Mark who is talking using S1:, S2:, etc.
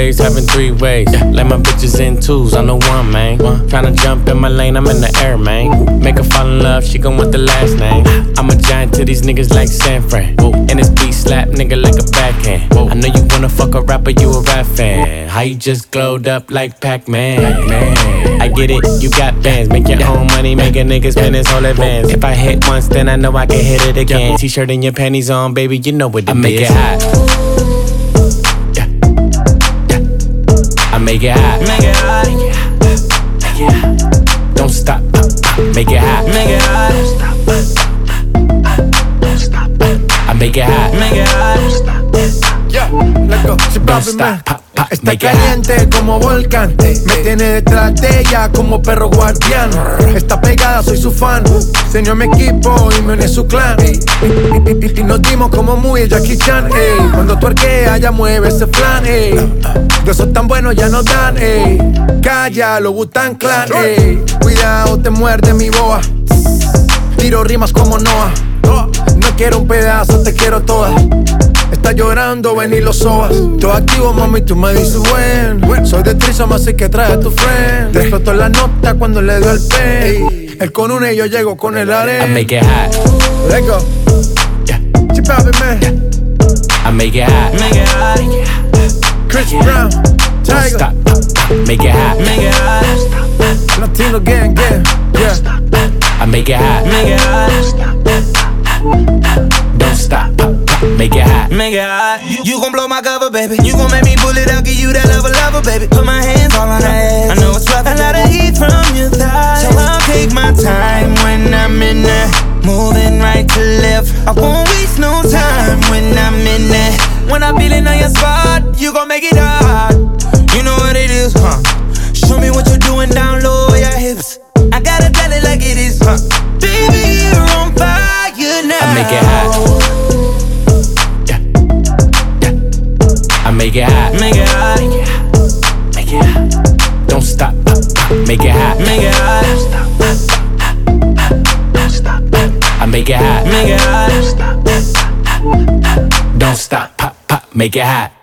S1: ways, having three ways. Like my bitches in twos, I'm the one, man. Tryna jump in my lane, I'm in the air, man. Make her fall in love, she gon' want the last name. I'm a giant to these niggas like San Fran. And this beat slap nigga like a backhand. I know you wanna fuck a rapper, you a rap fan. How you just glowed up like Pac-Man? I get it, you got bands. Make your own money, make a nigga spend his whole advance. If I hit once, then I know I can hit it again. T-shirt and your panties on, baby, you know what it is. I make it hot. I make it hot. Make it hot. Make it hot. Don't stop. Make it hot. Make it hot. Don't stop. I make it hot. Make it hot.
S2: Yeah, let's go.
S1: Don't stop.
S2: Está caliente como volcán. Me tiene detrás de ella como perro guardián. Está pegada, soy su fan. Se unió a mi equipo y me uní a su clan. Y nos dimos como muy Jackie Chan. Cuando tu arquea ya mueve ese flan. De esos tan buenos ya nos dan. Calla, lo Wu-Tang Clan. Cuidado, te muerde mi boa. Tiro rimas como Noah. No quiero un pedazo, te quiero toda. Está llorando, ven y lo sobas. Todo activo, mami, tú me dices buen. Soy de Trisom, así que trae a tu friend. Te explotó la nota cuando le dio el pen. Él con una y yo llego con el arena.
S1: I make it hot.
S2: Let's go. Chip out, man.
S1: I make it hot. Make it hot.
S2: Chris Brown,
S1: Don't
S2: Tiger.
S1: stop. Make it hot. Make it hot.
S2: Latino gang, yeah.
S1: I make it hot. Make it hot. Don't stop. Make it hot.
S3: Make it hot. You gon' blow my cover, baby. You gon' make me pull it out, give you that lover, baby. Put my hands all on her ass. I know it's rough. A lot of heat from your thighs, so I'll take my time when I'm in there. Moving right to left. I won't waste no time when I'm in there. When I'm feeling on your spot, you gon' make it hard. You know what it is, huh? Show me what you're doing down low with your hips. I gotta tell it like it is, huh? Baby, you're on fire now.
S1: I make it hot. I make it hot. Make it hot. Make it hot. Don't stop. Make it hot. Make it hot. Don't stop. I make it hot. Make it hot. Don't stop. Make it hot.